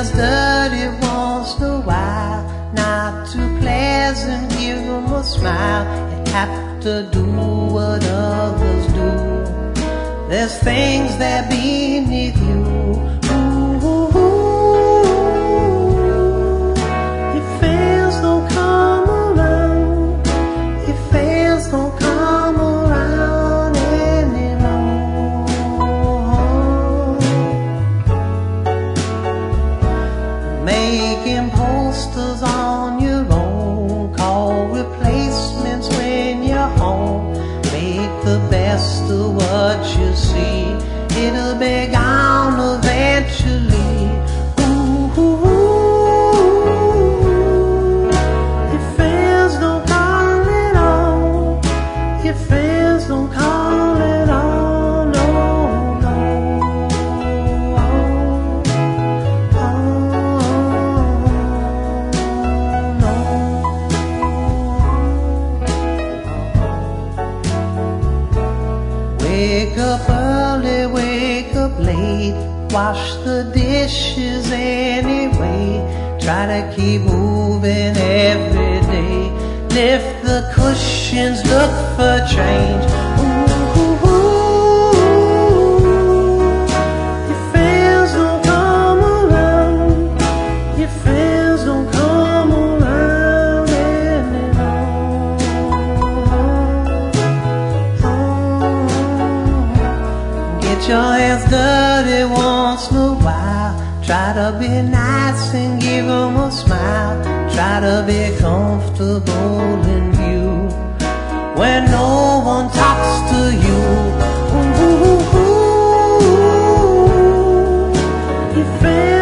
hands dirty once in a while, not too pleasant, give them a smile. You have to do what others do. There's things that beneath you. Your fans don't come around. Your fans don't come around anymore. Making posters on your own, call replacements when you're home. Make the best of what you see, it'll be gone eventually. Ooh, ooh, ooh. Your fans don't call it all. Your fans don't call it all. No, no. Wake up early, wake up late, wash the dishes anyway. Try to keep moving every day. Lift the cushions, look for change. Ooh, ooh, ooh. Your fans don't come around. Your fans don't come around anymore. Get your hands dirty once in a while. Try to be nice and give them a smile. Try to be comfortable in view when no one talks to you. Ooh, ooh, ooh. Your